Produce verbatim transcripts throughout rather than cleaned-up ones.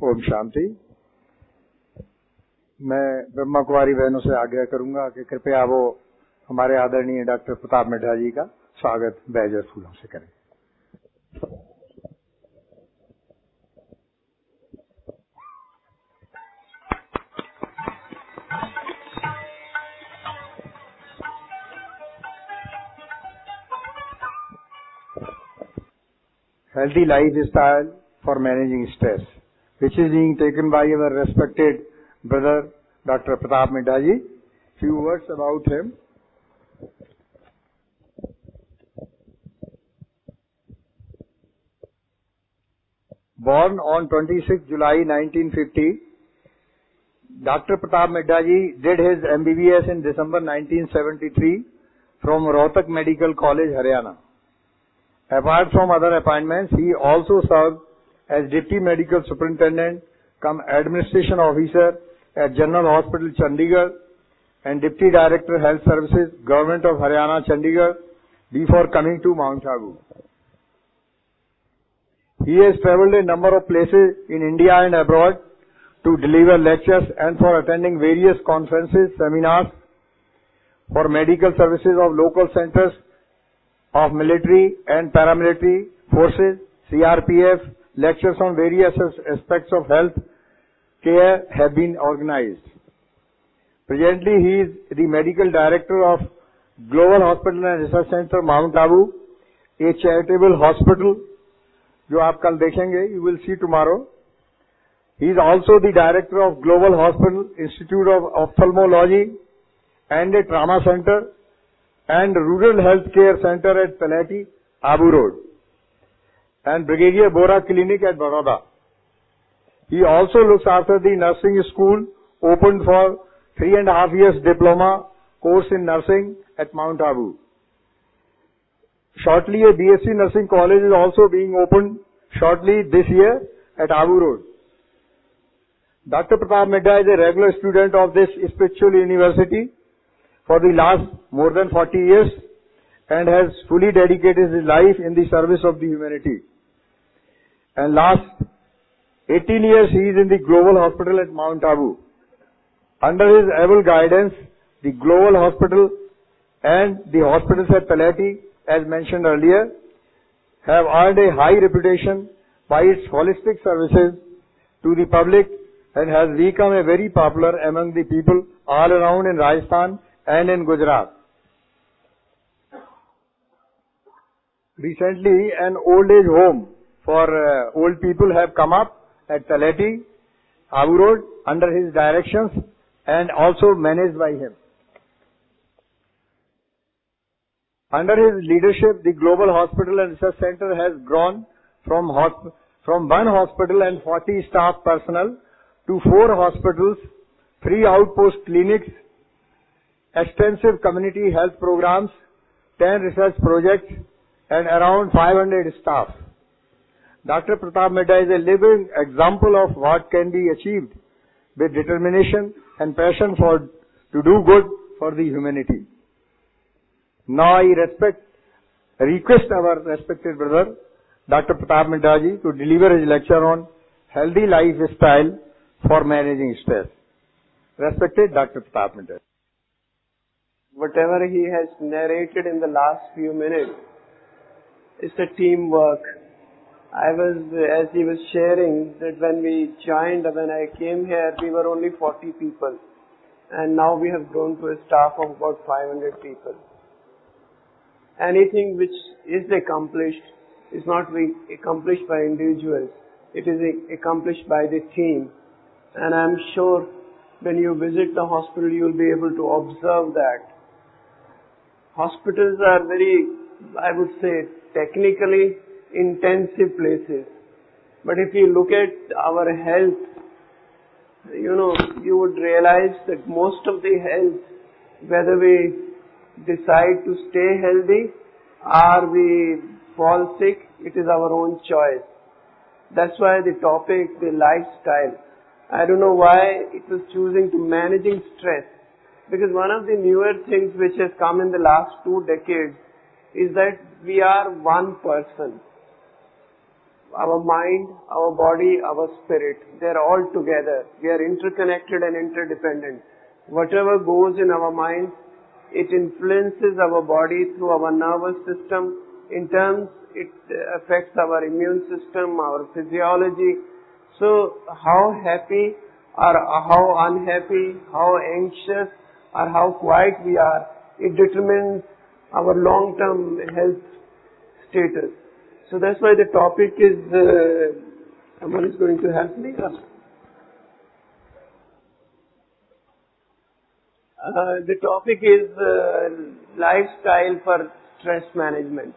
ओम शांति। मैं ब्रह्मा कुमारी बहनों से आग्रह करूंगा कि कृपया वो हमारे आदरणीय डॉक्टर प्रताप मिड्ढा जी का स्वागत बैजर फूलों से करें। Healthy lifestyle for managing stress, which is being taken by our respected brother Doctor Pratap Middha ji. Few words about him. Born on twenty-sixth July nineteen fifty, Doctor Pratap Middha ji did his M B B S in December nineteen seventy-three from Rohtak Medical College, Haryana. Apart from other appointments, he also served as Deputy Medical Superintendent cum Administration Officer at General Hospital, Chandigarh, and Deputy Director Health Services, Government of Haryana, Chandigarh, before coming to Mount Abu. He has travelled a number of places in India and abroad to deliver lectures and for attending various conferences, seminars for medical services of local centers of military and paramilitary forces, C R P F, lectures on various aspects of health care have been organized. Presently, he is the Medical Director of Global Hospital and Research Center, Mount Abu, a charitable hospital, जो आप कल देखेंगे, you will see tomorrow. He is also the Director of Global Hospital, Institute of Ophthalmology and a Trauma Center, and Rural Health Care Center at Palati, Abu Road, and Brigadier Bora Clinic at Baroda. He also looks after the nursing school opened for three and a half years diploma course in nursing at Mount Abu. Shortly, a B S c Nursing College is also being opened shortly this year at Abu Road. Doctor Pratap Middha is a regular student of this spiritual university for the last more than forty years and has fully dedicated his life in the service of the humanity. And last eighteen years he is in the Global Hospital at Mount Abu. Under his able guidance, the Global Hospital and the hospitals at Palati, as mentioned earlier, have earned a high reputation by its holistic services to the public and has become a very popular among the people all around in Rajasthan and in Gujarat. Recently, an old age home for uh, old people have come up at Palati, Abu Road, under his directions and also managed by him. Under his leadership, the Global Hospital and Research Center has grown from, hosp- from one hospital and forty staff personnel to four hospitals, three outpost clinics, extensive community health programs, ten research projects, and around five hundred staff. Doctor Pratap Middha is a living example of what can be achieved with determination and passion for to do good for the humanity. Now I respect, request our respected brother, Doctor Pratap Middha ji, to deliver his lecture on healthy lifestyle for managing stress. Respected Doctor Pratap Middha. Whatever he has narrated in the last few minutes is a teamwork. I was, as he was sharing, that when we joined, when I came here, we were only forty people. And now we have grown to a staff of about five hundred people. Anything which is accomplished is not accomplished by individuals. It is accomplished by the team. And I'm sure when you visit the hospital, you will be able to observe that. Hospitals are very, I would say, technically intensive places. But if you look at our health, you know, you would realize that most of the health, whether we decide to stay healthy or we fall sick, it is our own choice. That's why the topic, the lifestyle, I don't know why it was choosing to managing stress. Because one of the newer things which has come in the last two decades is that we are one person. our mind, our body, our spirit. They're all together. We are interconnected and interdependent. Whatever goes in our mind, it influences our body through our nervous system. In terms, it affects our immune system, our physiology. So, how happy or how unhappy, how anxious or how quiet we are, it determines our long-term health status. So that's why the topic is, uh, someone is going to help me? Uh, the topic is uh, lifestyle for stress management.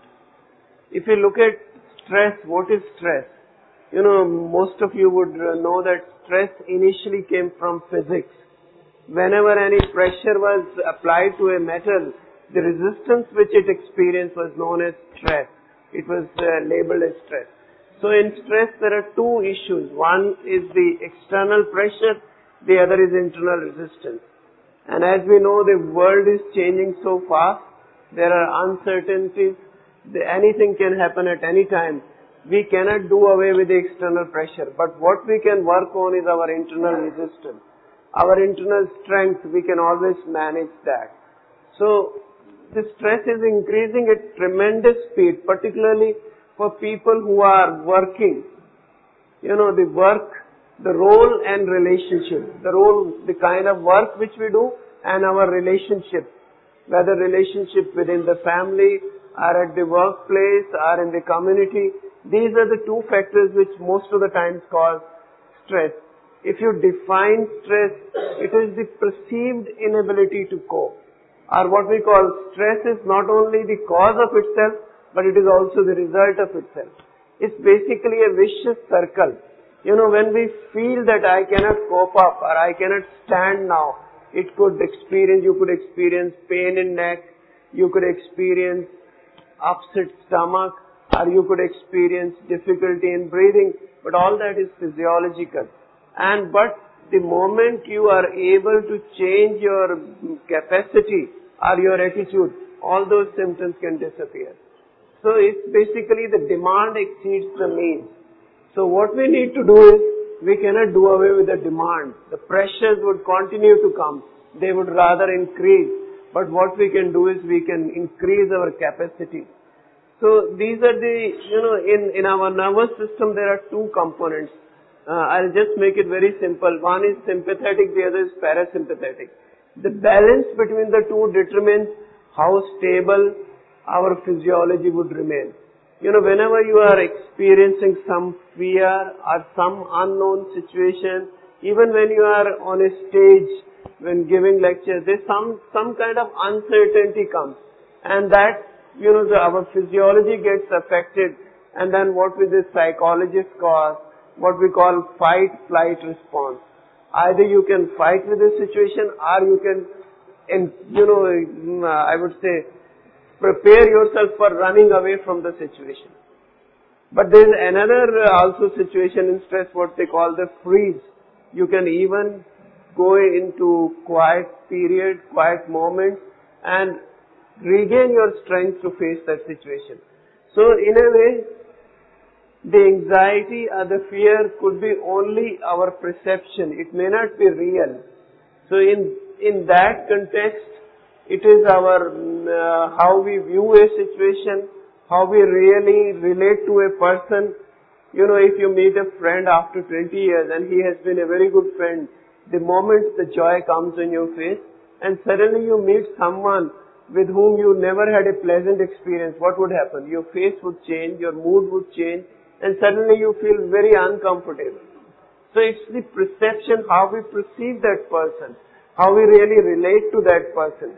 If you look at stress, what is stress? You know, most of you would know that stress initially came from physics. Whenever any pressure was applied to a metal, the resistance which it experienced was known as stress. It was uh, labeled as stress. So in stress there are two issues. One is the external pressure, the other is internal resistance. And as we know, the world is changing so fast, there are uncertainties, the, anything can happen at any time. We cannot do away with the external pressure, but what we can work on is our internal resistance. Our internal strength, we can always manage that. So, the stress is increasing at tremendous speed, particularly for people who are working. You know, the work, the role and relationship. The role, the kind of work which we do and our relationship. Whether relationship within the family or at the workplace or in the community. These are the two factors which most of the times cause stress. If you define stress, it is the perceived inability to cope. Or what we call stress is not only the cause of itself, but it is also the result of itself. It's basically a vicious circle. You know, when we feel that I cannot cope up or I cannot stand now, it could experience, you could experience pain in neck, you could experience upset stomach, or you could experience difficulty in breathing, but all that is physiological. And but the moment you are able to change your capacity or your attitude, all those symptoms can disappear. So it's basically the demand exceeds the means. So what we need to do is, we cannot do away with the demand. The pressures would continue to come. They would rather increase. But what we can do is, we can increase our capacity. So these are the, you know, in, in our nervous system there are two components. Uh, I'll just make it very simple. One is sympathetic, the other is parasympathetic. The balance between the two determines how stable our physiology would remain. You know, whenever you are experiencing some fear or some unknown situation, even when you are on a stage, when giving lectures, there's some, some kind of uncertainty comes. And that, you know, the, our physiology gets affected. And then what will the psychologist call, what we call fight-flight response. Either you can fight with the situation, or you can, in, you know, I would say, prepare yourself for running away from the situation. But there is another uh, also situation in stress, what they call the freeze. You can even go into quiet period, quiet moments, and regain your strength to face that situation. So in a way, the anxiety or the fear could be only our perception. It may not be real. So in, in that context, it is our, uh, how we view a situation, how we really relate to a person. You know, if you meet a friend after twenty years and he has been a very good friend, the moment the joy comes in your face, and suddenly you meet someone with whom you never had a pleasant experience, what would happen? Your face would change, your mood would change, and suddenly you feel very uncomfortable. So it's the perception, how we perceive that person, how we really relate to that person.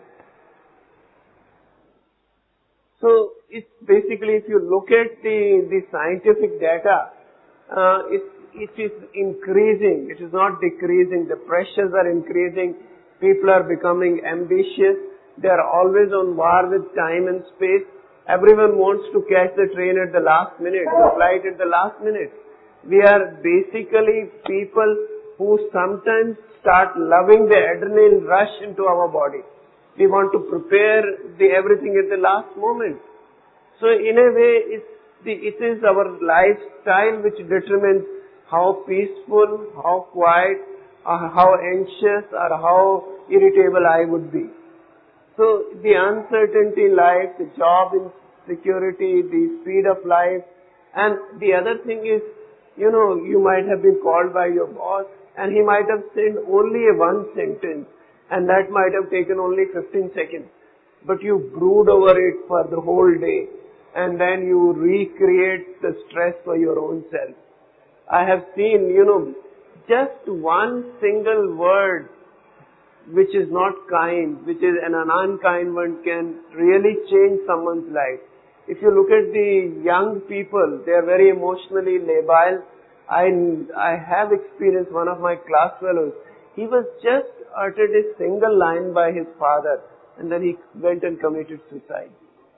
So it's basically, if you look at the, the scientific data, uh, it, it is increasing, it is not decreasing. The pressures are increasing, people are becoming ambitious, they are always on war with time and space. Everyone wants to catch the train at the last minute, the flight at the last minute. We are basically people who sometimes start loving the adrenaline rush into our body. We want to prepare the everything at the last moment. So in a way, it's, the, it is our lifestyle which determines how peaceful, how quiet, or how anxious or how irritable I would be. So the uncertainty in life, the job insecurity, the speed of life, and the other thing is, you know, you might have been called by your boss and he might have said only a one sentence and that might have taken only fifteen seconds. But you brood over it for the whole day and then you recreate the stress for your own self. I have seen, you know, just one single word which is not kind, which is an unkind one, can really change someone's life. If you look at the young people, they are very emotionally labile. I, I have experienced one of my class fellows. He was just uttered a single line by his father and then he went and committed suicide.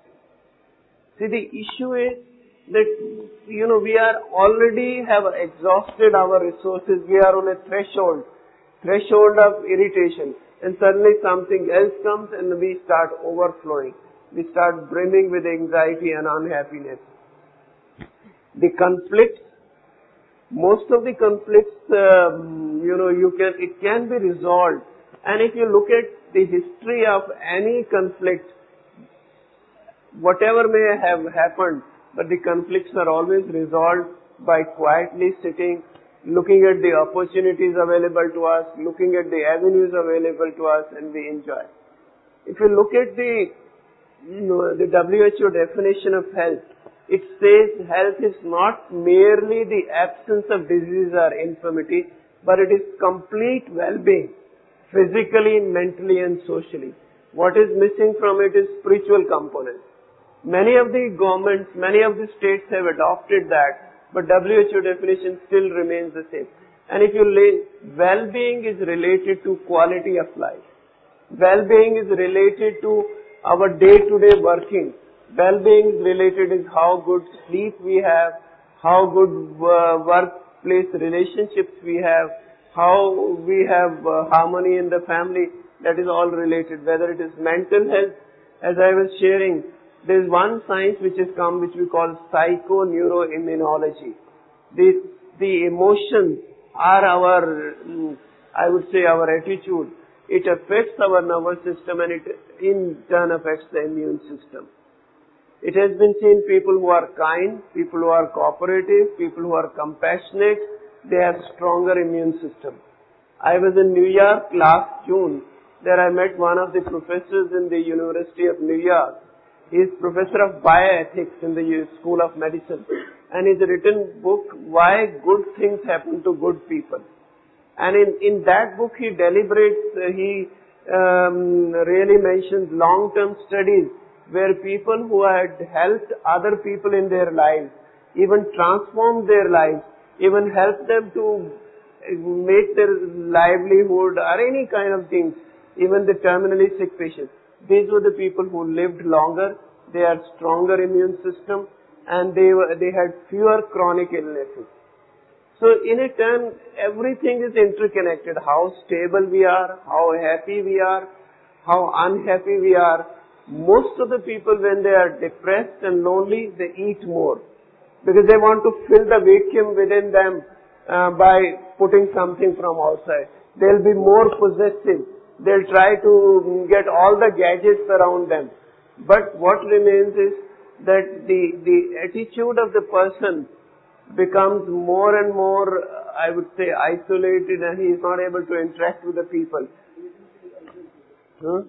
See, the issue is that, you know, we are already have exhausted our resources. We are on a threshold, threshold of irritation. And suddenly something else comes and we start overflowing. We start brimming with anxiety and unhappiness. The conflicts, most of the conflicts, um, you know, you can, it can be resolved. And if you look at the history of any conflict, whatever may have happened, but the conflicts are always resolved by quietly sitting, looking at the opportunities available to us, looking at the avenues available to us, and we enjoy. If you look at the, you know, the W H O definition of health, it says health is not merely the absence of disease or infirmity, but it is complete well-being, physically, mentally, and socially. What is missing from it is spiritual component. Many of the governments, many of the states have adopted that, but W H O definition still remains the same. And if you lay, well-being is related to quality of life. Well-being is related to our day-to-day working. Well-being is related is how good sleep we have, how good uh, workplace relationships we have, how we have uh, harmony in the family. That is all related. Whether it is mental health, as I was sharing, there is one science which has come which we call psychoneuroimmunology. The, the emotions are our, I would say our attitude. It affects our nervous system and it in turn affects the immune system. It has been seen people who are kind, people who are cooperative, people who are compassionate, they have stronger immune system. I was in New York last June. There I met one of the professors in the University of New York. He is professor of bioethics in the School of Medicine. And he's written book, Why Good Things Happen to Good People. And in, in that book he deliberates, uh, he um, really mentions long-term studies where people who had helped other people in their lives, even transformed their lives, even helped them to make their livelihood or any kind of things, even the terminally sick patients. These were the people who lived longer, they had stronger immune system, and they were, they had fewer chronic illnesses. So in a turn, everything is interconnected. How stable we are, how happy we are, how unhappy we are. Most of the people, when they are depressed and lonely, they eat more because they want to fill the vacuum within them uh, by putting something from outside. They'll be more possessive. They'll try to get all the gadgets around them. But what remains is that the, the attitude of the person becomes more and more, I would say, isolated and he is not able to interact with the people. Huh?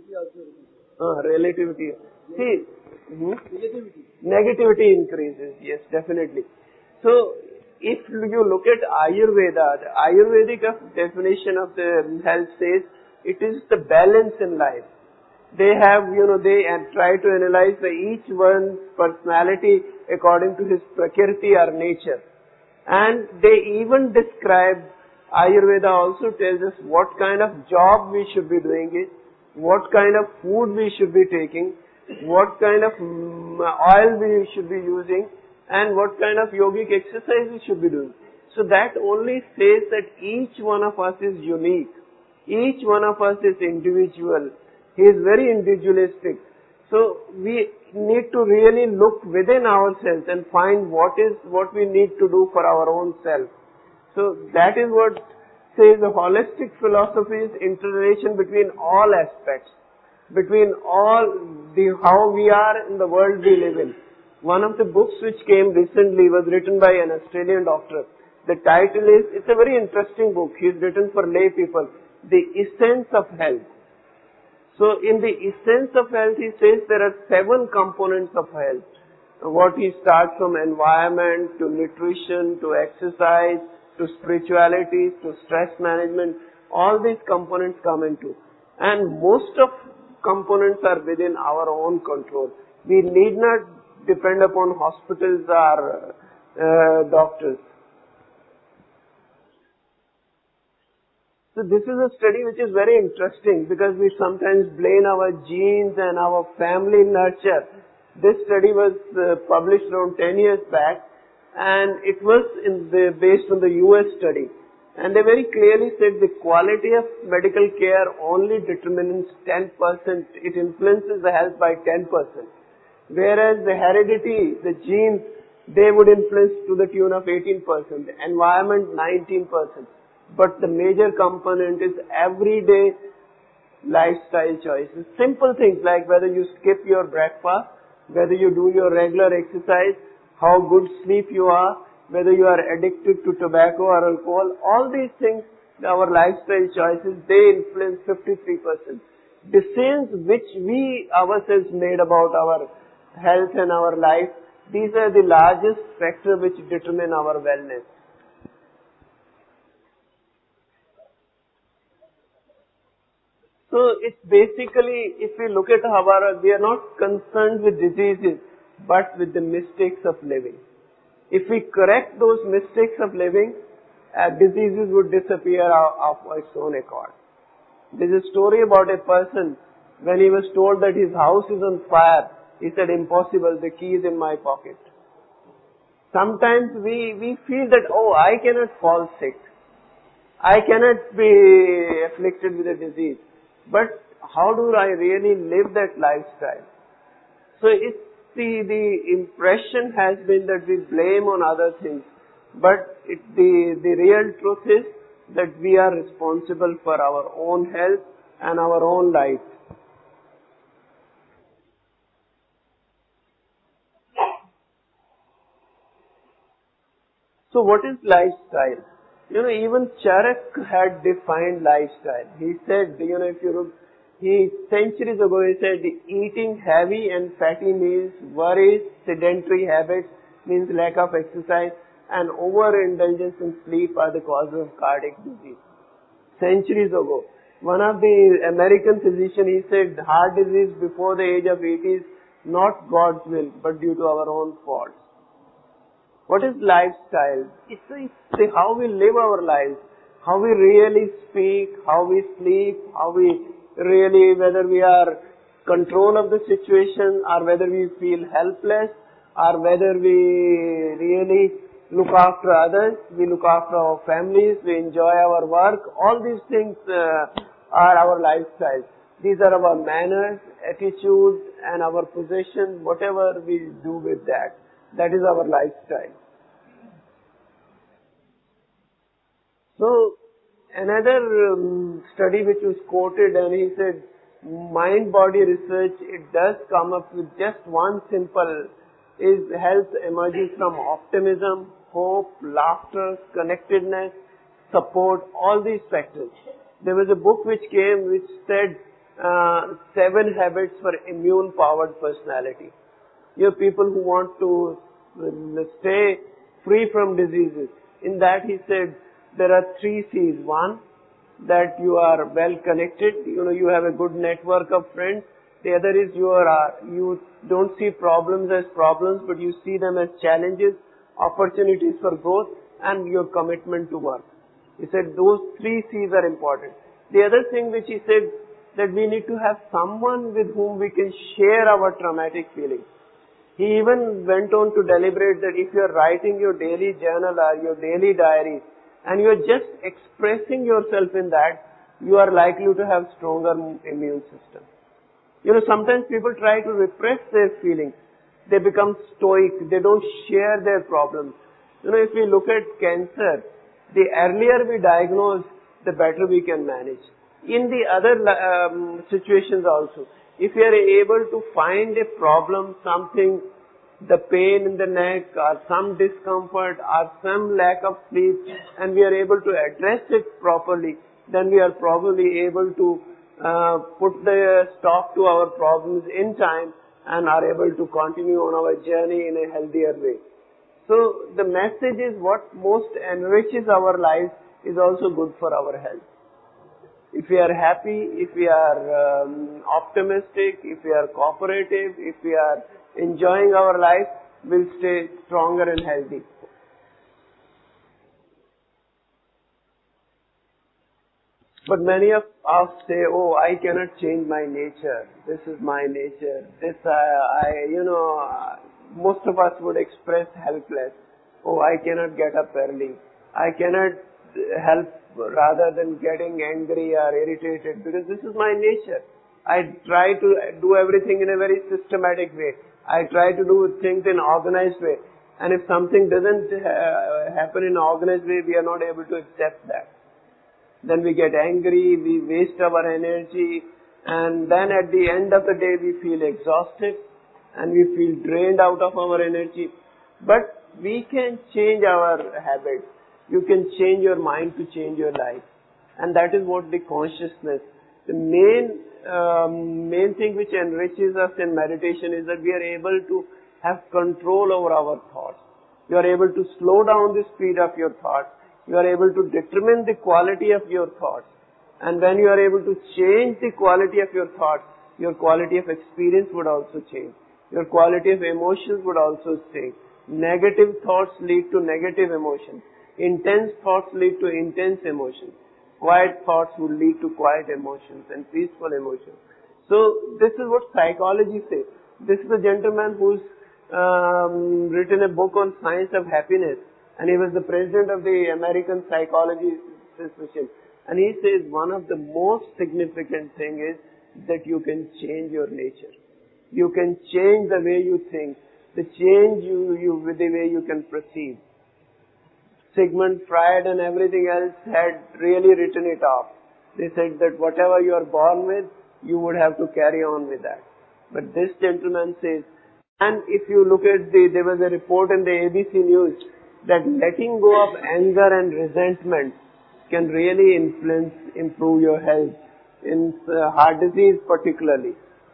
Uh, relativity. See, hmm? negativity. negativity increases, yes, definitely. So, if you look at Ayurveda, the Ayurvedic definition of the health says, it is the balance in life. They have, you know, they try to analyze the each one's personality according to his prakriti or nature. And they even describe, Ayurveda also tells us what kind of job we should be doing it, what kind of food we should be taking, what kind of oil we should be using, and what kind of yogic exercise we should be doing. So that only says that each one of us is unique. Each one of us is individual. He is very individualistic. So we need to really look within ourselves and find what is what we need to do for our own self. So that is what says the holistic philosophy is interrelation between all aspects, between all the how we are in the world we live in. One of the books which came recently was written by an Australian doctor. The title is, it's a very interesting book. He's written for lay people, The Essence of Health. So in the essence of health, he says there are seven components of health. What he starts from environment to nutrition to exercise to spirituality to stress management, all these components come into. And most of components are within our own control. We need not depend upon hospitals or uh, doctors. So this is a study which is very interesting because we sometimes blame our genes and our family nurture. This study was uh, published around ten years back, and it was in the, based on the U S study. And they very clearly said the quality of medical care only determines ten percent. It influences the health by ten percent. Whereas the heredity, the genes, they would influence to the tune of eighteen percent. The environment, nineteen percent. But the major component is everyday lifestyle choices. Simple things like whether you skip your breakfast, whether you do your regular exercise, how good sleep you are, whether you are addicted to tobacco or alcohol. All these things, our lifestyle choices, they influence fifty-three percent. Decisions which we ourselves made about our health and our life, these are the largest factors which determine our wellness. So it's basically, if we look at our, we are not concerned with diseases, but with the mistakes of living. If we correct those mistakes of living, uh, diseases would disappear of, of its own accord. There's a story about a person, when he was told that his house is on fire, he said, impossible, the key is in my pocket. Sometimes we, we feel that, oh, I cannot fall sick. I cannot be afflicted with a disease. But how do I really live that lifestyle? So it's the, the impression has been that we blame on other things. But it, the, the real truth is that we are responsible for our own health and our own life. So what is lifestyle? You know, even Charak had defined lifestyle. He said, you know, if you look, he, centuries ago he said, eating heavy and fatty meals, worries, sedentary habits, means lack of exercise, and overindulgence in sleep are the causes of cardiac disease. Centuries ago. One of the American physicians, he said, heart disease before the age of eighty is not God's will, but due to our own fault. What is lifestyle? It's, it's how we live our lives, how we really speak, how we sleep, how we really, whether we are control of the situation or whether we feel helpless or whether we really look after others, we look after our families, we enjoy our work. All these things uh, are our lifestyle. These are our manners, attitude and our possession, whatever we do with that. That is our lifestyle. So, another um, study which was quoted, and he said, mind-body research, it does come up with just one simple, is health emerges from optimism, hope, laughter, connectedness, support, all these factors. There was a book which came which said, uh, seven habits for immune-powered personality. You have people who want to uh, stay free from diseases. In that he said, there are three C's. One, that you are well connected. You know, you have a good network of friends. The other is you are, uh, you don't see problems as problems, but you see them as challenges, opportunities for growth, and your commitment to work. He said those three C's are important. The other thing which he said, that we need to have someone with whom we can share our traumatic feelings. He even went on to deliberate that if you are writing your daily journal or your daily diary, and you are just expressing yourself in that, you are likely to have stronger immune system. You know, sometimes people try to repress their feelings. They become stoic. They don't share their problems. You know, if we look at cancer, the earlier we diagnose, the better we can manage. In the other um, situations also, if we are able to find a problem, something, the pain in the neck or some discomfort or some lack of sleep, and we are able to address it properly, then we are probably able to uh, put the stop to our problems in time and are able to continue on our journey in a healthier way. So the message is what most enriches our lives is also good for our health. If we are happy, if we are um, optimistic, if we are cooperative, if we are enjoying our life, we'll stay stronger and healthy. But many of us say, oh, I cannot change my nature. This is my nature. This, uh, I, you know, uh, most of us would express helpless. Oh, I cannot get up early. I cannot help rather than getting angry or irritated because this is my nature. I try to do everything in a very systematic way. I try to do things in an organized way. And if something doesn't uh, happen in an organized way, we are not able to accept that. Then we get angry, we waste our energy, and then at the end of the day we feel exhausted and we feel drained out of our energy. But we can change our habits. You can change your mind to change your life. And that is what the consciousness, the main, um, main thing which enriches us in meditation is that we are able to have control over our thoughts. You are able to slow down the speed of your thoughts. You are able to determine the quality of your thoughts. And when you are able to change the quality of your thoughts, your quality of experience would also change. Your quality of emotions would also change. Negative thoughts lead to negative emotions. Intense thoughts lead to intense emotions. Quiet thoughts will lead to quiet emotions and peaceful emotions. So this is what psychology says. This is a gentleman who's um, written a book on science of happiness, and he was the president of the American Psychology Association. And he says one of the most significant thing is that you can change your nature. You can change the way you think, the change you, you with the way you can perceive. Sigmund Freud and everything else had really written it off. They said that whatever you are born with, you would have to carry on with that. But this gentleman says, and if you look at the, there was a report in the A B C News that letting go of anger and resentment can really influence, improve your health, in uh, heart disease particularly.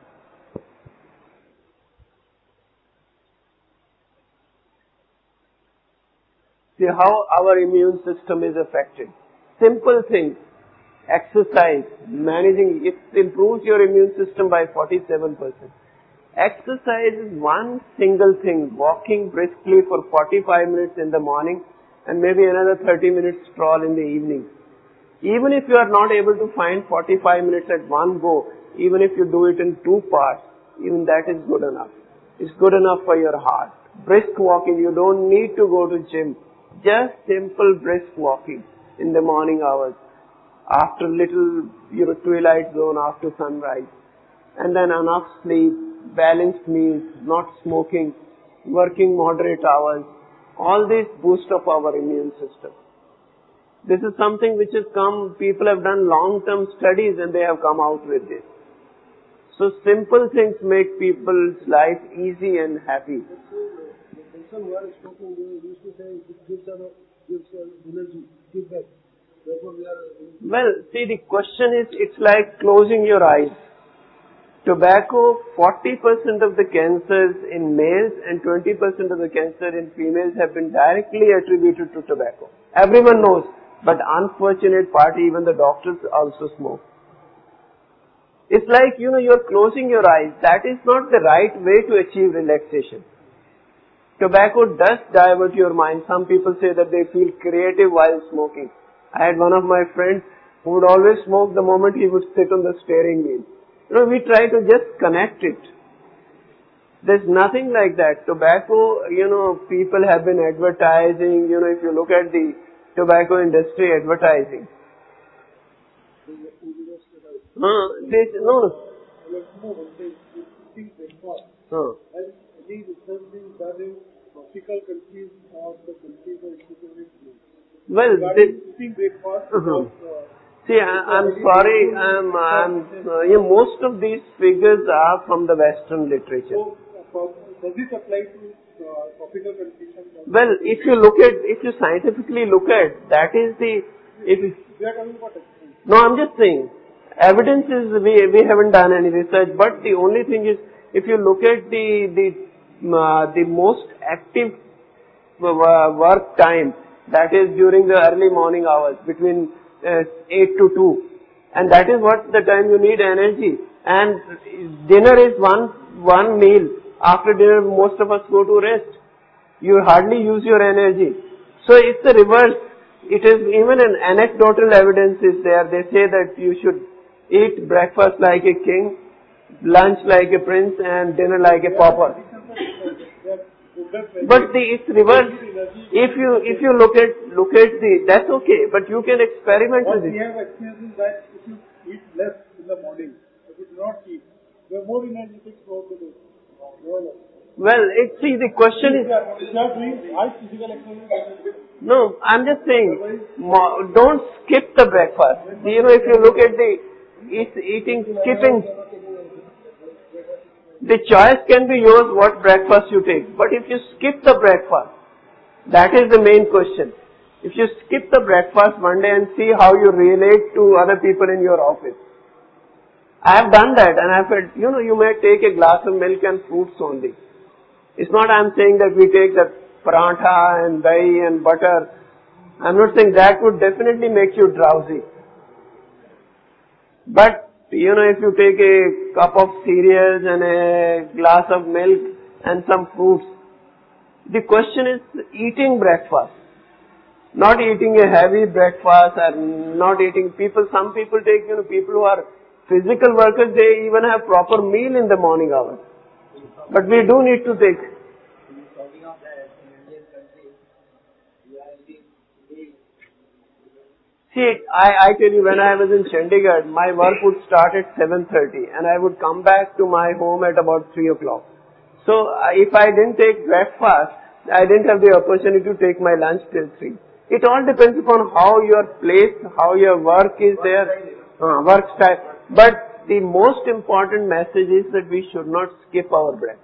See how our immune system is affected. Simple things. Exercise, managing, it improves your immune system by forty-seven percent. Exercise is one single thing, walking briskly for forty-five minutes in the morning and maybe another thirty minutes stroll in the evening. Even if you are not able to find forty-five minutes at one go, even if you do it in two parts, even that is good enough. It's good enough for your heart. Brisk walking, you don't need to go to gym. Just simple brisk walking in the morning hours, after little, you know, twilight zone, after sunrise. And then enough sleep, balanced meals, not smoking, working moderate hours. All this boost up our immune system. This is something which has come, people have done long-term studies and they have come out with this. So simple things make people's life easy and happy. While smoking, they used to say it gives us gives energy, give back. Therefore, we are. Well, see, the question is, it's like closing your eyes. Tobacco, forty percent of the cancers in males and twenty percent of the cancer in females have been directly attributed to tobacco. Everyone knows, but unfortunate part, even the doctors also smoke. It's like, you know, you're closing your eyes. That is not the right way to achieve relaxation. Tobacco does divert your mind. Some people say that they feel creative while smoking. I had one of my friends who would always smoke the moment he would sit on the steering wheel. You know, we try to just connect it. There's nothing like that. Tobacco, you know, people have been advertising, you know, if you look at the tobacco industry advertising. Uh, they, no, like, you know, one thing, eating breakfast. Huh. Has any research been done in tropical countries or the countries of equatorial plains? Well, Regarding this, eating breakfast uh-huh. without, uh, see, I, I'm sorry, I'm, I'm, uh, yeah, most of these figures are from the Western literature. so, uh, does it apply to uh, tropical conditions? Well, if you look at, if you scientifically look at, that is the, if, We are talking about experience. no, I'm just saying, evidence is, we, we haven't done any research, but the only thing is, if you look at the, the, uh, the most active uh, work time, that is during the early morning hours, between uh, eight to two, and that is what the time you need energy. And dinner is one, one meal. After dinner, most of us go to rest. You hardly use your energy. So it's the reverse. It is even an anecdotal evidence is there. They say that you should eat breakfast like a king, lunch like a prince, and dinner like a pauper. But the, it's reverse. If you if you look at look at the, that's okay. But you can experiment What with we it. have experienced is that if you eat less in the morning, if you do not eat, you are more energetic throughout the day. More or less. Well, it, see, the question is, If you are, if you are doing high physical exercise, no, I'm just saying, mo- don't skip the breakfast. You know, if you look at the eat, eating, skipping, the choice can be yours what breakfast you take. But if you skip the breakfast, that is the main question. If you skip the breakfast one day and see how you relate to other people in your office. I have done that and I've said, you know, you may take a glass of milk and fruits only. It's not I'm saying that we take the paratha and dahi and butter. I'm not saying that would definitely make you drowsy. But, you know, if you take a cup of cereals and a glass of milk and some fruits, the question is eating breakfast. Not eating a heavy breakfast or not eating people, some people take, you know, people who are physical workers, they even have proper meal in the morning hours. But we do need to take. See, I, I tell you, when I was in Chandigarh, my work would start at seven thirty and I would come back to my home at about three o'clock. So, uh, if I didn't take breakfast, I didn't have the opportunity to take my lunch till three. It all depends upon how you are placed, how your work is there, uh, work style. But the most important message is that we should not skip our breakfast.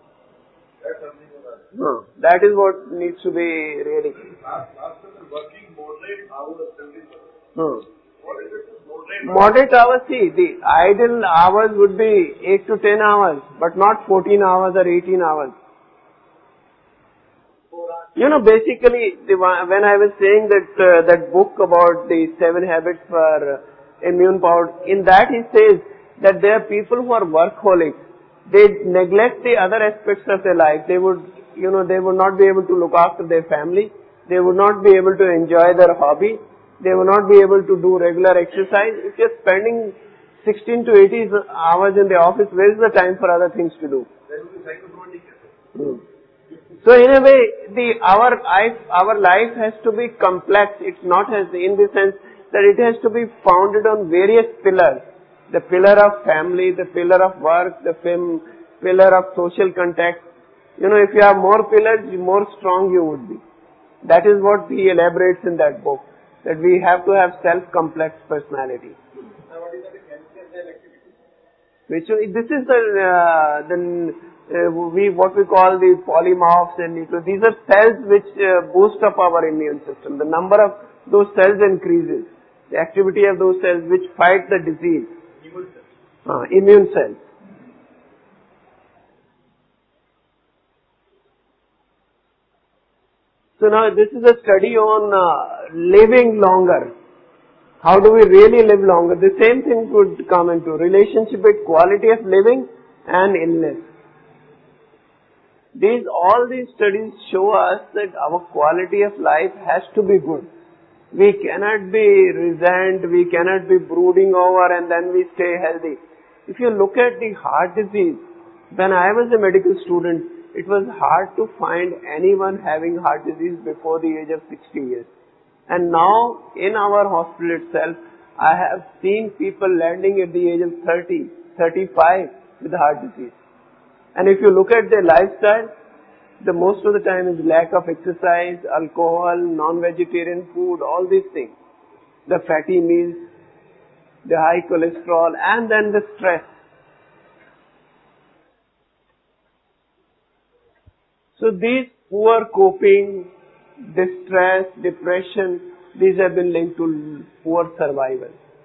No, that is what needs to be really. Working moderate hours, Hmm. what is it? Moderate Moderate hours, see, the ideal hours would be eight to ten hours, but not fourteen hours or eighteen hours. You know, basically, the, one- when I was saying that uh, that book about the seven habits for uh, immune power, in that he says that there are people who are workaholics. They neglect the other aspects of their life. They would, you know, they would not be able to look after their family. They would not be able to enjoy their hobby. They would not be able to do regular exercise. If you're spending sixteen to eighteen hours in the office, where is the time for other things to do? There will be psychosomatic effect. Hmm. So in a way, the our life, our life has to be complex. It's not as in the sense that it has to be founded on various pillars. The pillar of family, the pillar of work, the fim, pillar of social contact. You know, if you have more pillars, the more strong you would be. That is what he elaborates in that book. That we have to have self-complex personality. Now, what is the cancer cell activity? Which this is the uh, the uh, we what we call the polymorphs and nucleus. These are cells which uh, boost up our immune system. The number of those cells increases. The activity of those cells which fight the disease. Immune cell. Uh, immune cells. So now this is a study on uh, living longer. How do we really live longer? The same thing would come into relationship with quality of living and illness. These, all these studies show us that our quality of life has to be good. We cannot be resigned, we cannot be brooding over and then we stay healthy. If you look at the heart disease, when I was a medical student, it was hard to find anyone having heart disease before the age of sixty years. And now, in our hospital itself, I have seen people landing at the age of thirty thirty-five with heart disease. And if you look at their lifestyle, the most of the time is lack of exercise, alcohol, non-vegetarian food, all these things. The fatty meals, the high cholesterol, and then the stress. So these poor coping, distress, depression, these have been linked to poor survival.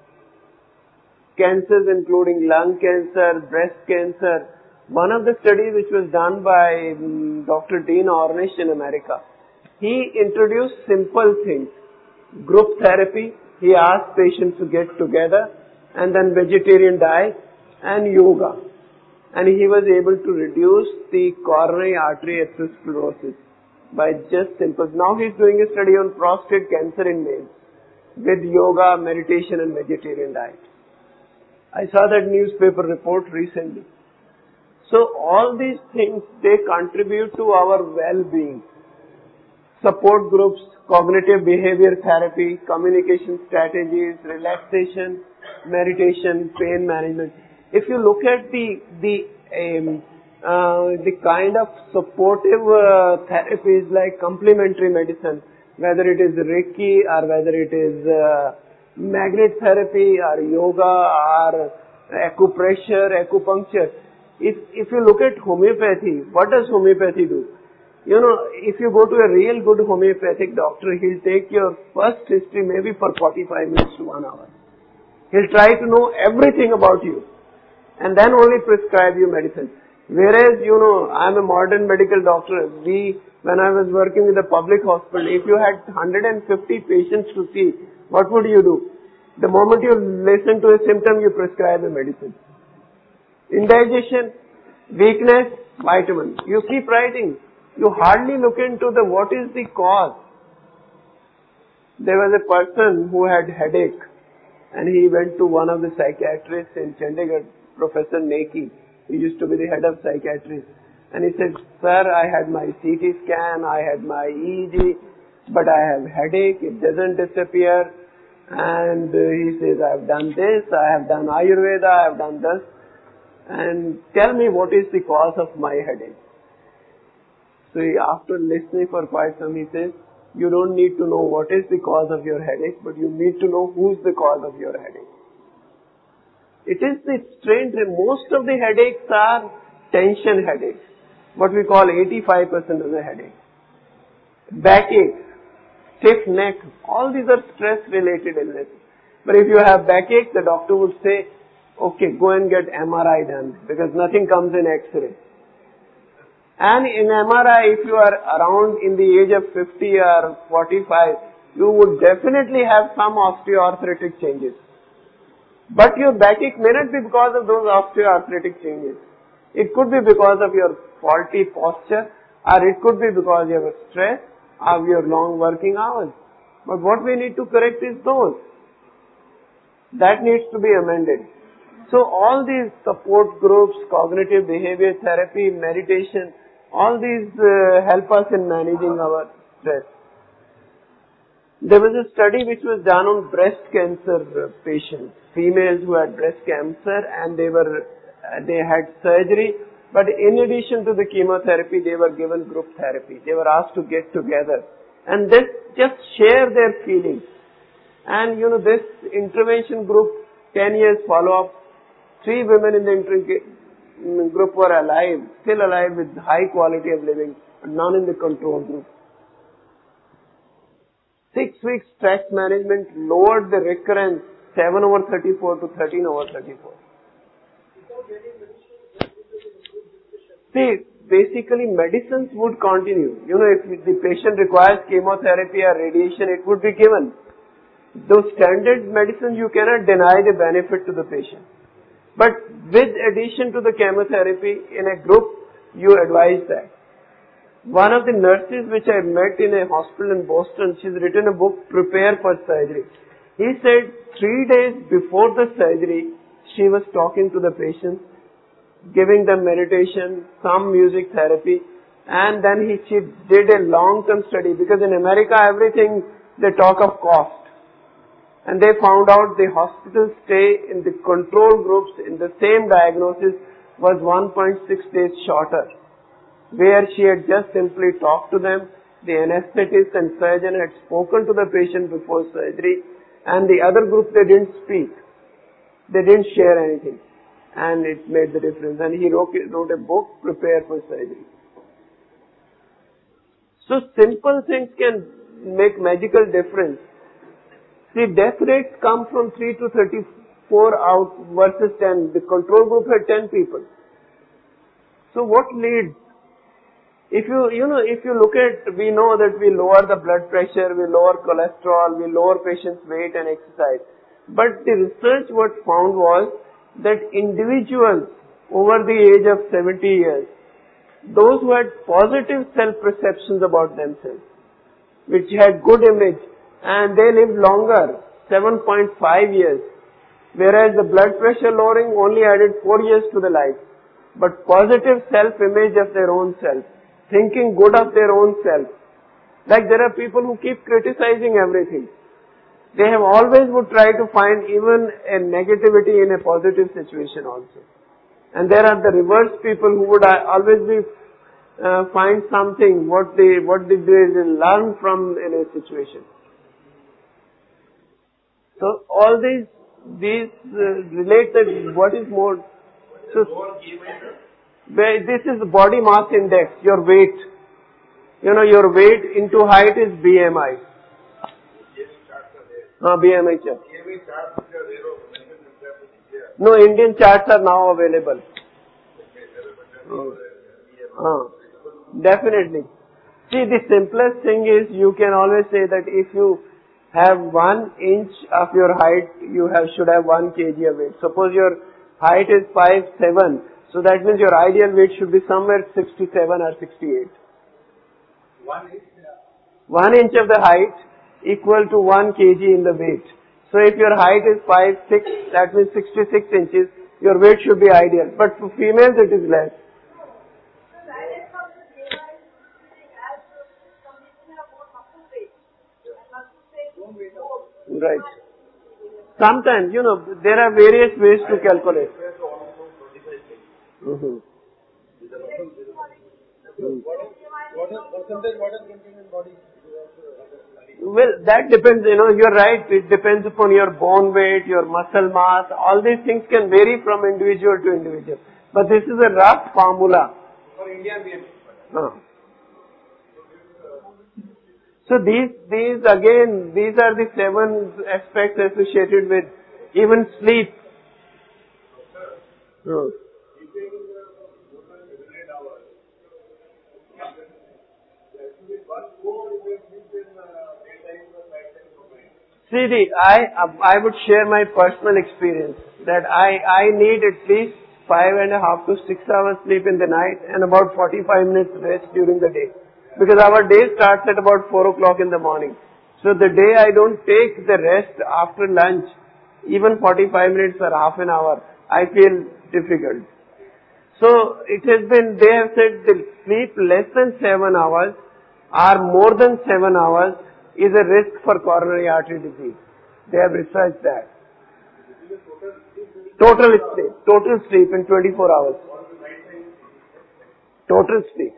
Cancers including lung cancer, breast cancer. One of the studies which was done by um, Doctor Dean Ornish in America, he introduced simple things. Group therapy, he asked patients to get together, and then vegetarian diet and yoga. And he was able to reduce the coronary artery atherosclerosis by just simple. Now he's doing a study on prostate cancer in males with yoga, meditation and vegetarian diet. I saw that newspaper report recently. So all these things, they contribute to our well-being. Support groups, cognitive behavior therapy, communication strategies, relaxation, meditation, pain management. If you look at the the um, uh, the kind of supportive uh, therapies like complementary medicine, whether it is Reiki or whether it is uh, magnet therapy or yoga or acupressure, acupuncture. If if you look at homeopathy, what does homeopathy do? You know, if you go to a real good homeopathic doctor, he'll take your first history maybe for forty-five minutes to one hour. He'll try to know everything about you and then only prescribe you medicine. Whereas, you know, I'm a modern medical doctor. We, when I was working with a public hospital, if you had one hundred fifty patients to see, what would you do? The moment you listen to a symptom, you prescribe a medicine. Indigestion, weakness, vitamin. You keep writing. You hardly look into the what is the cause. There was a person who had headache and he went to one of the psychiatrists in Chandigarh, Professor Neki. He used to be the head of psychiatry. And he said, sir, I had my C T scan, I had my E E G, but I have headache, it doesn't disappear. And uh, he says, I have done this, I have done Ayurveda, I have done this. And tell me what is the cause of my headache. So he, after listening for quite some, he says, you don't need to know what is the cause of your headache, but you need to know who's the cause of your headache. It is the strange, most of the headaches are tension headaches, what we call eighty-five percent of the headache. Backache, stiff neck, all these are stress related illnesses. But if you have backache, the doctor would say, okay, go and get M R I done, because nothing comes in X-ray. And in M R I, if you are around in the age of fifty or forty-five, you would definitely have some osteoarthritic changes. But your backache may not be because of those osteoarthritic changes. It could be because of your faulty posture, or it could be because of your stress, or your long working hours. But what we need to correct is those. That needs to be amended. So all these support groups, cognitive behavior therapy, meditation, all these uh, help us in managing our stress. There was a study which was done on breast cancer patients, females who had breast cancer, and they were uh, they had surgery, but in addition to the chemotherapy, they were given group therapy. They were asked to get together and this just share their feelings. And you know, this intervention group, ten years follow-up, three women in the inter- group were alive, still alive with high quality of living, none in the control group. Six weeks stress management lowered the recurrence seven over thirty-four to thirteen over thirty-four. See, basically medicines would continue. You know, if the patient requires chemotherapy or radiation, it would be given. Those standard medicines, you cannot deny the benefit to the patient. But with addition to the chemotherapy in a group, you advise that. One of the nurses which I met in a hospital in Boston, she's written a book, Prepare for Surgery. He said three days before the surgery, she was talking to the patients, giving them meditation, some music therapy, and then he, she did a long-term study, because in America everything, they talk of cost. And they found out the hospital stay in the control groups in the same diagnosis was one point six days shorter, where she had just simply talked to them. The anesthetist and surgeon had spoken to the patient before surgery, and the other group, they didn't speak. They didn't share anything. And it made the difference. And he wrote, wrote a book, Prepare for Surgery. So simple things can make magical difference. See, death rates come from three to thirty-four out versus ten. The control group had ten people. So what leads? If you, you know, if you look at, we know that we lower the blood pressure, we lower cholesterol, we lower patients' weight and exercise. But the research what found was that individuals over the age of seventy years, those who had positive self-perceptions about themselves, which had good image, and they lived longer, seven point five years, whereas the blood pressure lowering only added four years to the life. But positive self-image of their own self, thinking good of their own self. Like there are people who keep criticizing everything. They have always would try to find even a negativity in a positive situation also. And there are the reverse people who would always be uh, find something what they what they learn from in a situation. So all these these uh, relate that what is more. So this is the body mass index, your weight. You know, your weight into height is B M I. Uh, B M I chart. No, Indian charts are now available. Uh, definitely. See, the simplest thing is you can always say that if you have one inch of your height, you have should have one kg of weight. Suppose your height is five seven, so that means your ideal weight should be somewhere sixty-seven or sixty-eight. One inch. One inch of the height equal to one kg in the weight. So if your height is five six, that means sixty-six inches, your weight should be ideal. But for females it is less. Right. Sometimes, you know, there are various ways to calculate. Mm-hmm. What is percentage water contained in body? Well, that depends, you know, you're right. It depends upon your bone weight, your muscle mass. All these things can vary from individual to individual. But this is a rough formula. For India, we Uh. So these, these again, these are the seven aspects associated with even sleep. Uh. See, the, I, I would share my personal experience that I, I need at least five and a half to six hours sleep in the night and about forty-five minutes rest during the day. Because our day starts at about four o'clock in the morning. So the day I don't take the rest after lunch, even forty-five minutes or half an hour, I feel difficult. So it has been, they have said that sleep less than seven hours or more than seven hours is a risk for coronary artery disease. They have researched that. Total sleep, total sleep in twenty-four hours. Total sleep.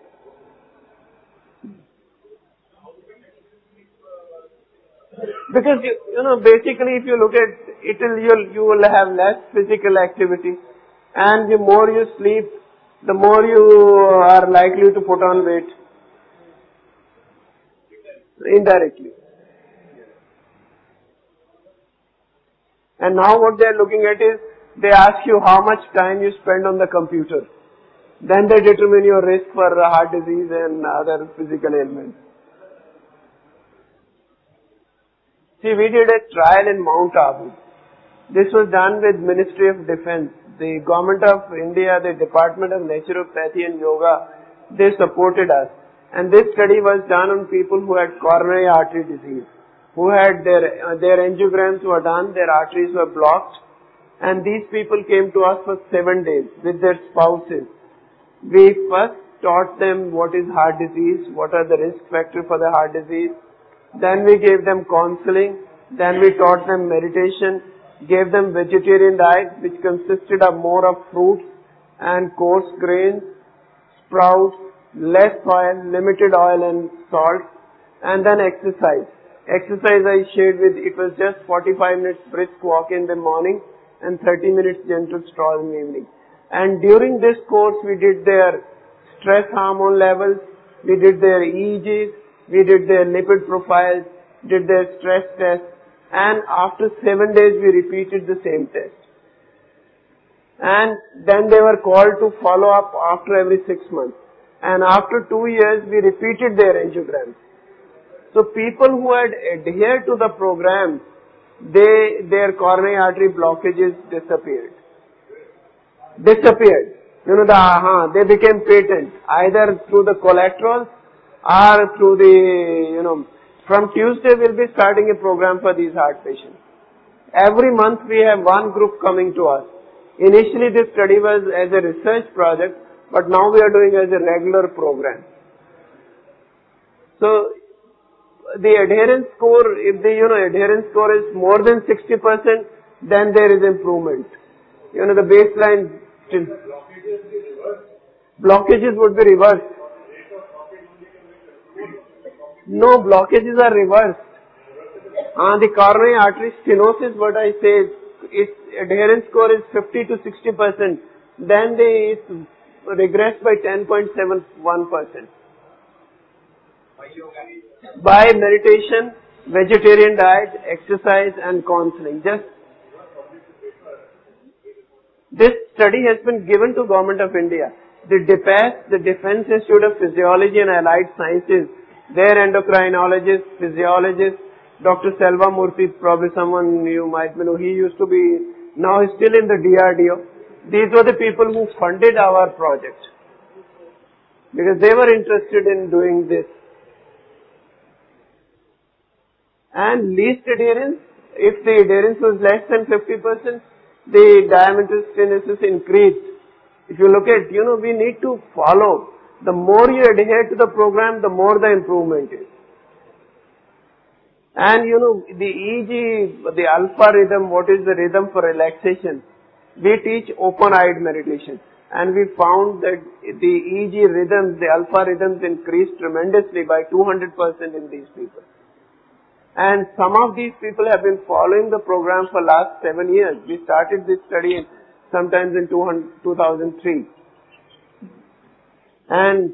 Because you, you know, basically if you look at it, you'll, you will have less physical activity, and the more you sleep, the more you are likely to put on weight. Indirectly. And now what they are looking at is, they ask you how much time you spend on the computer. Then they determine your risk for heart disease and other physical ailments. See, we did a trial in Mount Abu. This was done with Ministry of Defense. The Government of India, the Department of Naturopathy and Yoga, they supported us. And this study was done on people who had coronary artery disease, who had their, uh, their angiograms were done, their arteries were blocked, and these people came to us for seven days with their spouses. We first taught them what is heart disease, what are the risk factors for the heart disease. Then we gave them counseling, Then we taught them meditation, gave them vegetarian diet which consisted of more of fruits and coarse grains, sprouts, less oil, limited oil and salt, and then exercise. Exercise I shared with, it was just forty-five minutes brisk walk in the morning and thirty minutes gentle stroll in the evening. And during this course we did their stress hormone levels, we did their E E Gs, we did their lipid profiles, did their stress test, and after seven days we repeated the same test. And then they were called to follow up after every six months. And after two years we repeated their angiograms. So people who had adhered to the program, they, their coronary artery blockages disappeared. Disappeared. You know, the, uh, they became patent, either through the collateral or through the, you know, from Tuesday we'll be starting a program for these heart patients. Every month we have one group coming to us. Initially this study was as a research project, but now we are doing as a regular program. So, the adherence score, if the, you know, adherence score is more than sixty percent, then there is improvement. You know, the baseline still. Blockages would be reversed. No, blockages are reversed. On the coronary artery stenosis, what I say, its adherence score is fifty to sixty percent. Then they regress by ten point seven one percent. By meditation, vegetarian diet, exercise and counseling. Just this study has been given to Government of India. The D E P A S, the Defense Institute of Physiology and Allied Sciences, their endocrinologist, physiologist, Doctor Selva Murthy, probably someone you might know, he used to be, now he's still in the D R D O. These were the people who funded our project. Because they were interested in doing this. And least adherence, if the adherence was less than fifty percent, the diameter stenosis increased. If you look at, you know, we need to follow. The more you adhere to the program, the more the improvement is. And you know, the E E G, the alpha rhythm, what is the rhythm for relaxation? We teach open-eyed meditation. And we found that the E E G rhythms, the alpha rhythms increased tremendously by two hundred percent in these people. And some of these people have been following the program for last seven years. We started this study sometimes in two thousand three. And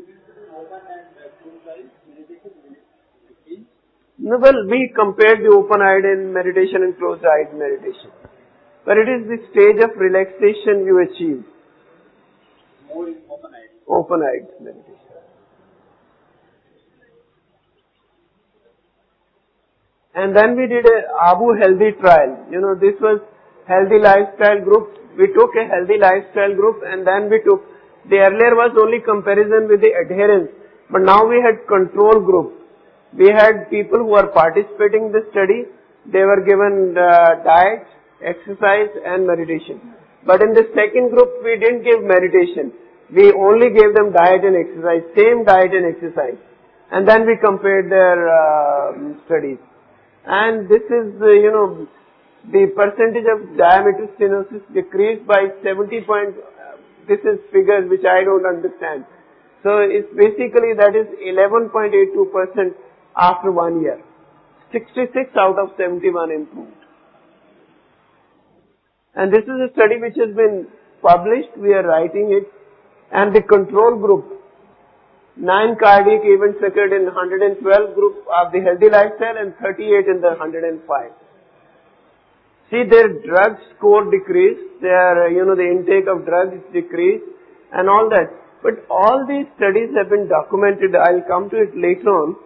no, well, we compared the open-eyed and meditation and closed-eyed meditation. But it is the stage of relaxation you achieve. More in open-eyed. Open-eyed meditation. And then we did a Abu Healthy trial. You know, this was healthy lifestyle group. We took a healthy lifestyle group and then we took, the earlier was only comparison with the adherence. But now we had control group. We had people who were participating in the study. They were given uh, diet, exercise and meditation. But in the second group, we didn't give meditation. We only gave them diet and exercise, same diet and exercise. And then we compared their uh, studies. And this is, uh, you know, the percentage of diameter stenosis decreased by seventy point, uh, this is figures which I don't understand. So it's basically that is eleven point eight two percent after one year. sixty-six out of seventy-one improved. And this is a study which has been published, we are writing it. And the control group, nine cardiac events occurred in one hundred twelve group of the healthy lifestyle and thirty-eight in the one hundred five. See, their drug score decreased, their, you know, the intake of drugs decreased and all that. But all these studies have been documented, I'll come to it later on.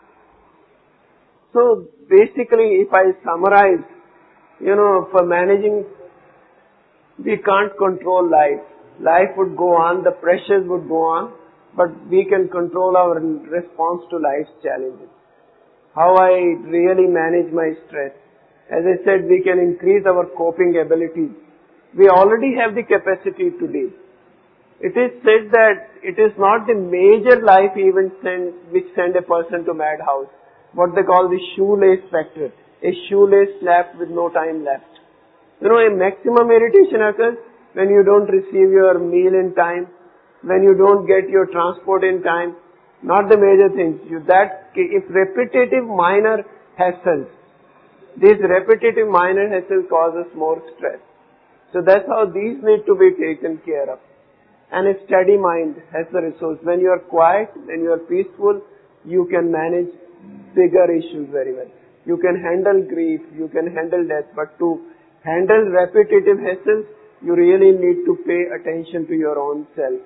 So, basically, if I summarize, you know, for managing, we can't control life. Life would go on, the pressures would go on, but we can control our response to life's challenges. How I really manage my stress. As I said, we can increase our coping abilities. We already have the capacity to deal. It is said that it is not the major life events send, which send a person to madhouse. What they call the shoelace factor. a shoelace slapped with no time left. You know, a maximum irritation occurs when you don't receive your meal in time, when you don't get your transport in time, not the major things. You, that, if repetitive minor hassles, these repetitive minor hassles causes more stress. So that's how these need to be taken care of. And a steady mind has the resource. When you are quiet, when you are peaceful, you can manage bigger issues very well. You can handle grief, you can handle death, but to handle repetitive hassles, you really need to pay attention to your own self.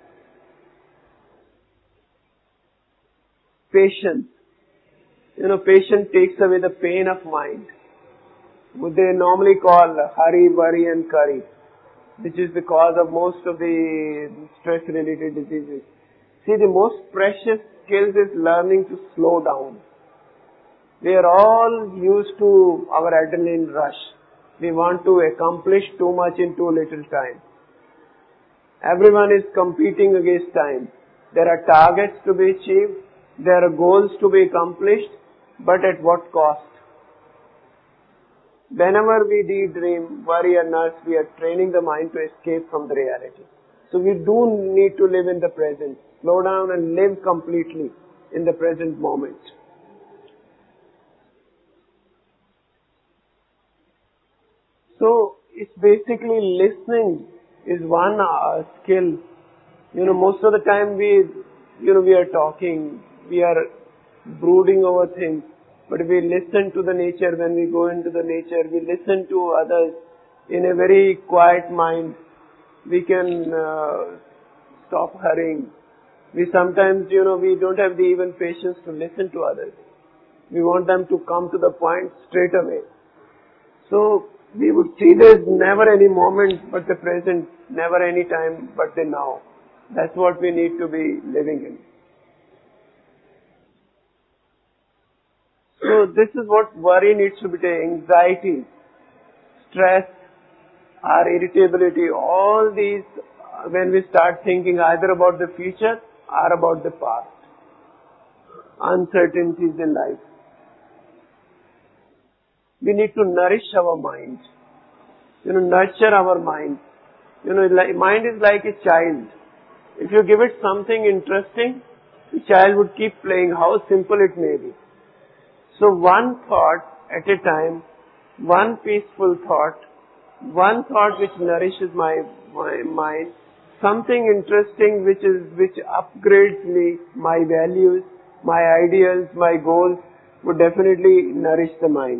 Patience. You know, patience takes away the pain of mind. What they normally call hurry, worry and curry, which is the cause of most of the stress-related diseases. See, the most precious skills is learning to slow down. We are all used to our adrenaline rush. We want to accomplish too much in too little time. Everyone is competing against time. There are targets to be achieved. There are goals to be accomplished. But at what cost? Whenever we daydream, worry or nurse, we are training the mind to escape from the reality. So we do need to live in the present. Slow down and live completely in the present moment. So it's basically listening is one uh, skill. You know, most of the time we, you know, we are talking, we are brooding over things. But we listen to the nature when we go into the nature. We listen to others in a very quiet mind. We can uh, stop hurrying. We sometimes, you know, we don't have the even patience to listen to others. We want them to come to the point straight away. So we would see there's never any moment but the present, never any time but the now. That's what we need to be living in. So this is what worry needs to be taken. Anxiety, stress, our irritability, all these, when we start thinking either about the future or about the past. Uncertainties in life. We need to nourish our mind. You know, nurture our mind. You know, like, mind is like a child. If you give it something interesting, the child would keep playing, how simple it may be. So one thought at a time, one peaceful thought, one thought which nourishes my, my mind, something interesting which is, which upgrades me, my values, my ideals, my goals, would definitely nourish the mind.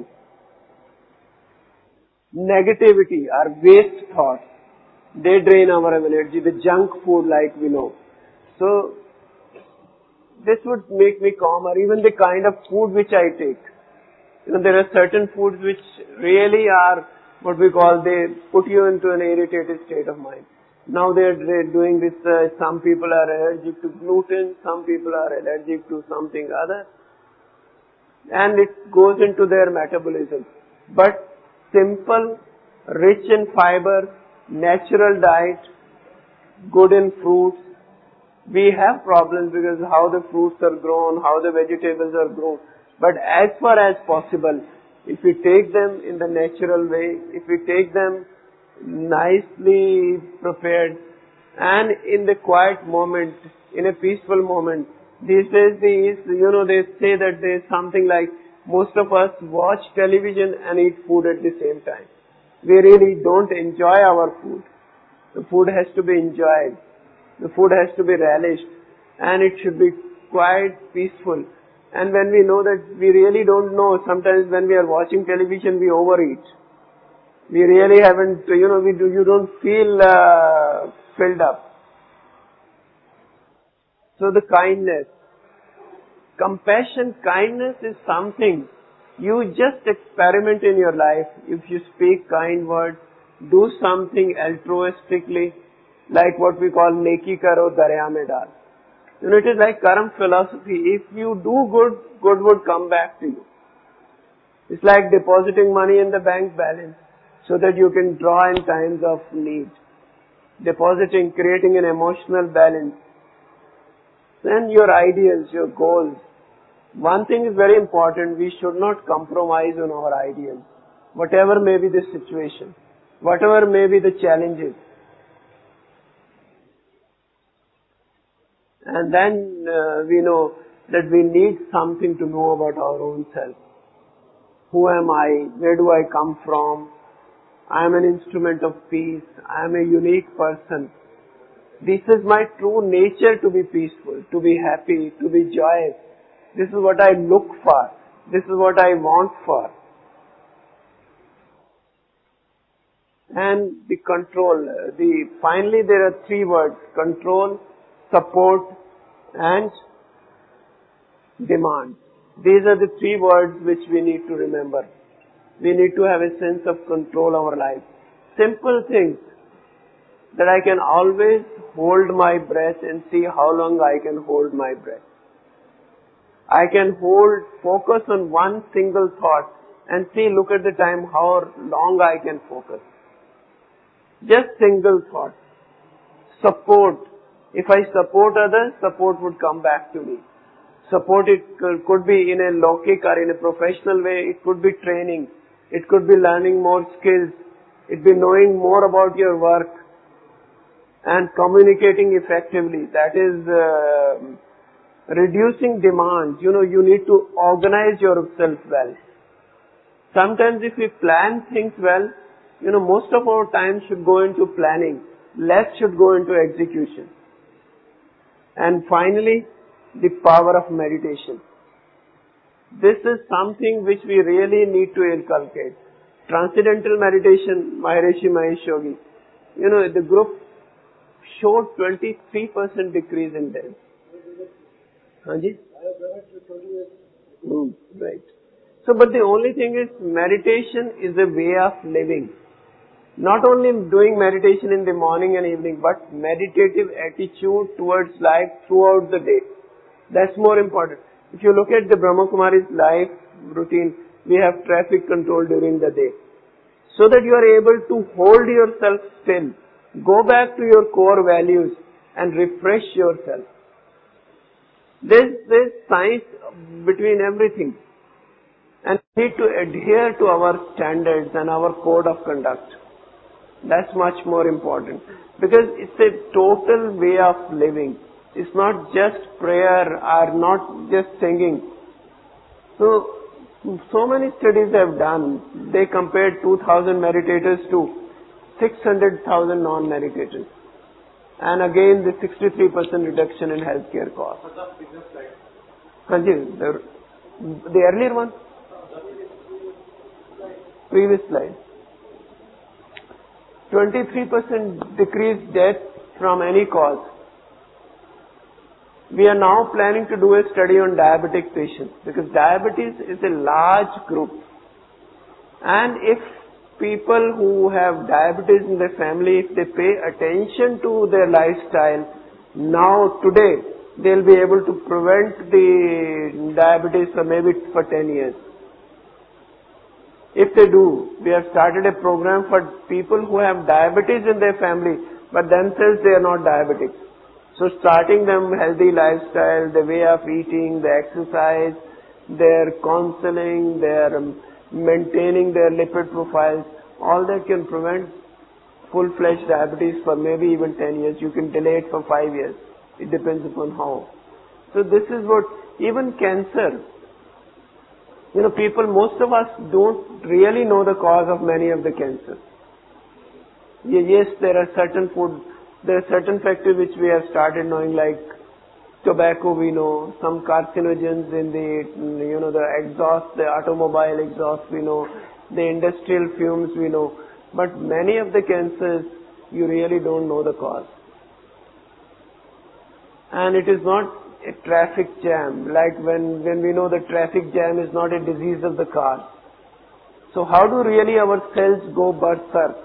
Negativity or waste thoughts, they drain our energy, the junk food like we know. So, this would make me calmer, even the kind of food which I take. You know, there are certain foods which really are what we call, they put you into an irritated state of mind. Now they are doing this, uh, some people are allergic to gluten, some people are allergic to something other. And it goes into their metabolism. But simple, rich in fiber, natural diet, good in fruits. We have problems because how the fruits are grown, how the vegetables are grown. But as far as possible, if we take them in the natural way, if we take them nicely prepared and in the quiet moment, in a peaceful moment, these days, these, you know, they say that there's something like most of us watch television and eat food at the same time. We really don't enjoy our food. The food has to be enjoyed. The food has to be relished. And it should be quite peaceful. And when we know that we really don't know, sometimes when we are watching television, we overeat. We really haven't, you know, we do, you don't feel uh, filled up. So the kindness, compassion, kindness is something you just experiment in your life. If you speak kind words, do something altruistically, like what we call neki karo darya mein dal. You know, it is like Karam philosophy. If you do good, good would come back to you. It's like depositing money in the bank balance so that you can draw in times of need. Depositing, creating an emotional balance. Then your ideals, your goals, one thing is very important, we should not compromise on our ideals. Whatever may be the situation, whatever may be the challenges. And then uh, we know that we need something to know about our own self. Who am I? Where do I come from? I am an instrument of peace. I am a unique person. This is my true nature, to be peaceful, to be happy, to be joyous. This is what I look for. This is what I want for. And the control, the, finally there are three words: control, support and demand. These are the three words which we need to remember. We need to have a sense of control over life. Simple things, that I can always hold my breath and see how long I can hold my breath. I can hold, focus on one single thought and see, look at the time, how long I can focus. Just single thought. Support. If I support others, support would come back to me. Support, it could be in a lockic or in a professional way. It could be training. It could be learning more skills. It could be knowing more about your work and communicating effectively. That is uh, reducing demands. You know, you need to organize yourself well. Sometimes if we plan things well, you know, most of our time should go into planning. Less should go into execution. And finally, the power of meditation. This is something which we really need to inculcate. Transcendental meditation, Maharishi Mahesh Yogi. You know, the group showed twenty-three percent decrease in death. Hanji? Mm, right. So, but the only thing is, meditation is a way of living. Not only doing meditation in the morning and evening, but meditative attitude towards life throughout the day. That's more important. If you look at the Brahma Kumari's life routine, we have traffic control during the day. So that you are able to hold yourself still, go back to your core values and refresh yourself. There's, there's science between everything. And we need to adhere to our standards and our code of conduct. That's much more important. Because it's a total way of living. It's not just prayer or not just singing. So, so many studies have done. They compared two thousand meditators to six hundred thousand non-meditators. And again, the sixty-three percent reduction in healthcare costs. Hanji, the, the earlier one? Previous slide. twenty-three percent decreased death from any cause. We are now planning to do a study on diabetic patients, because diabetes is a large group. And if people who have diabetes in their family, if they pay attention to their lifestyle, now today, they'll be able to prevent the diabetes for maybe for ten years. If they do, we have started a program for people who have diabetes in their family, but themselves they are not diabetics. So starting them healthy lifestyle, the way of eating, the exercise, their counseling, their um, maintaining their lipid profiles, all that can prevent full-fledged diabetes for maybe even ten years. You can delay it for five years. It depends upon how. So this is what, even cancer, you know, people, most of us don't really know the cause of many of the cancers. Yes, there are certain food, there are certain factors which we have started knowing, like tobacco we know, some carcinogens in the, you know, the exhaust, the automobile exhaust we know, the industrial fumes we know. But many of the cancers, you really don't know the cause. And it is not a traffic jam, like when, when we know the traffic jam is not a disease of the car. So how do really our cells go berserk?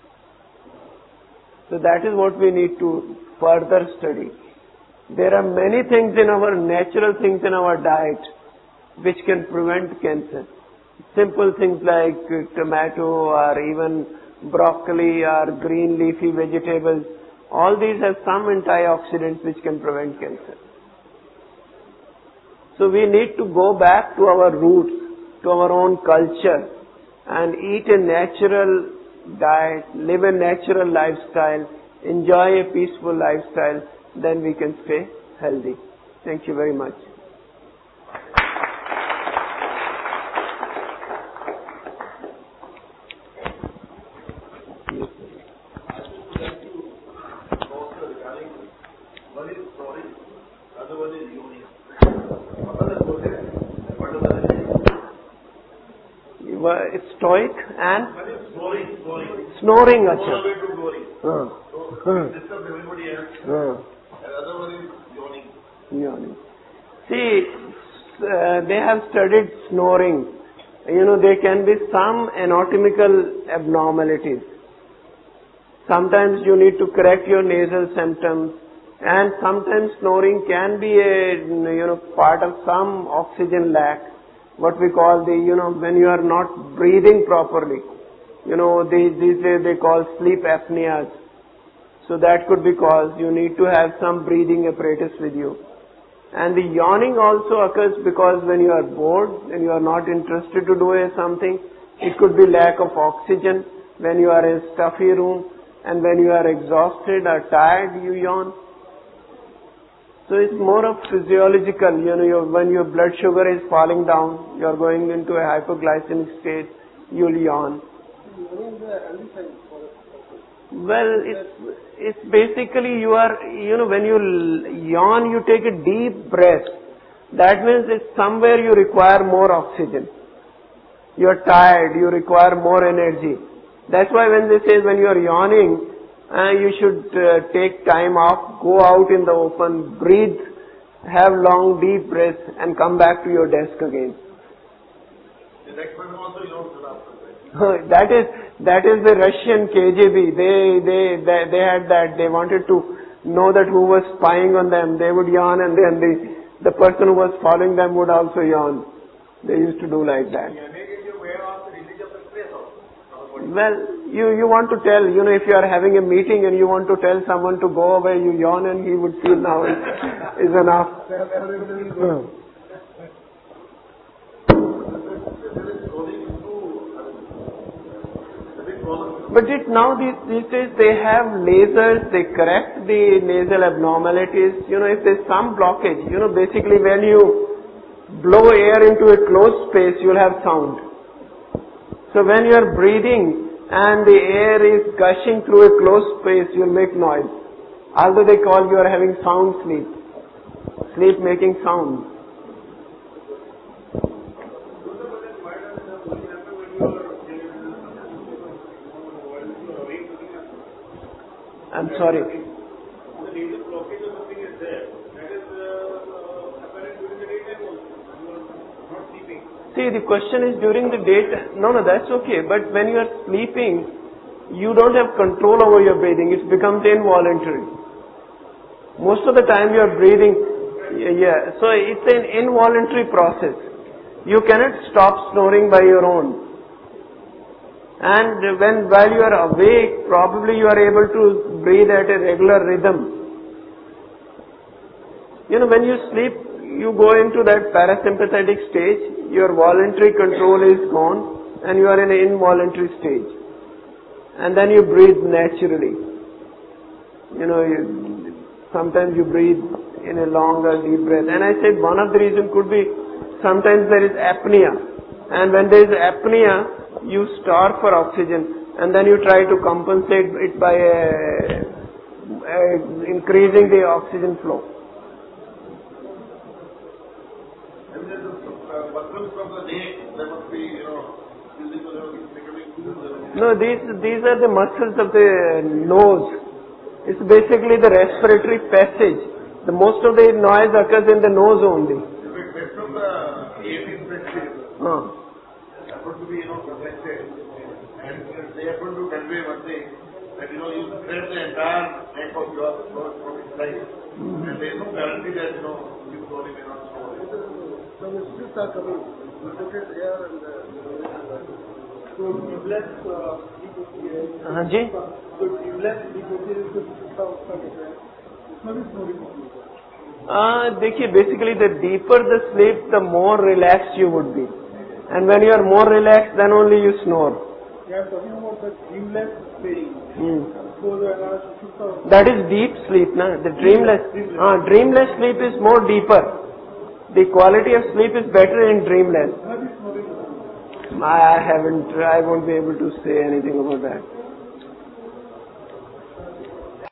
So that is what we need to further study. There are many things in our, natural things in our diet which can prevent cancer. Simple things like tomato or even broccoli or green leafy vegetables. All these have some antioxidants which can prevent cancer. So we need to go back to our roots, to our own culture, and eat a natural diet, live a natural lifestyle, enjoy a peaceful lifestyle, then we can stay healthy. Thank you very much. Stoic and snoring, snoring, snoring. Acha. Uh. Disturb everybody else. Uh. And other one is yawning. Yawning. See, uh, they have studied snoring. You know, there can be some anatomical abnormalities. Sometimes you need to correct your nasal symptoms, and sometimes snoring can be a you know part of some oxygen lack. What we call the, you know, when you are not breathing properly. You know, these, these days they call sleep apneas. So that could be caused. You need to have some breathing apparatus with you. And the yawning also occurs because when you are bored, when you are not interested to do something, it could be lack of oxygen. When you are in a stuffy room and when you are exhausted or tired, you yawn. So it's more of physiological, you know, your, when your blood sugar is falling down, you're going into a hypoglycemic state, you'll yawn. Well, it's, it's basically you are, you know, when you yawn, you take a deep breath. That means it's somewhere you require more oxygen. You're tired, you require more energy. That's why when they say when you're yawning, Uh, you should uh, take time off, go out in the open, breathe, have long deep breaths and come back to your desk again. The next one also you don't that is that is the Russian K G B. They, they they they had that. They wanted to know that who was spying on them. They would yawn and then the the person who was following them would also yawn. They used to do like that. Well, you, you want to tell, you know, if you are having a meeting and you want to tell someone to go away, you yawn and he would feel now is, is enough. But it now these, these days they have lasers, they correct the nasal abnormalities. You know, if there's some blockage, you know, basically when you blow air into a closed space, you'll have sound. So when you are breathing and the air is gushing through a closed space, you'll make noise. Although they call you are having sound sleep, sleep making sound. I'm sorry. See, the question is during the daytime. No, no, that's okay. But when you are sleeping, you don't have control over your breathing. It becomes involuntary. Most of the time you are breathing. Yeah, so it's an involuntary process. You cannot stop snoring by your own. And when while you are awake, probably you are able to breathe at a regular rhythm. You know, when you sleep, you go into that parasympathetic stage, your voluntary control is gone and you are in an involuntary stage. And then you breathe naturally. You know, you, sometimes you breathe in a longer deep breath. And I said one of the reasons could be sometimes there is apnea. And when there is apnea, you starve for oxygen and then you try to compensate it by uh, uh, increasing the oxygen flow. No, these these are the muscles of the nose. It's basically the respiratory passage. The most of the noise occurs in the nose only. Uh. To be, you know, protected, and they are going to convey one thing, that, you know, you spread the entire neck of your throat from inside, mm-hmm. and there is no guarantee that, you know, you probably may not snore. So the streets are coming, you look at air and uh, so less uh, हाँ जी so less decompensation could come from it. It's not snoring. Uh, देखिए, basically the deeper the sleep, the more relaxed you would be. And when you are more relaxed, then only you snore. We are talking about the dreamless sleep. Hmm. So the uh, That is deep sleep, na? The dreamless. Ah, dreamless sleep is more deeper. The quality of sleep is better in dreamless. I haven't, I won't be able to say anything about that.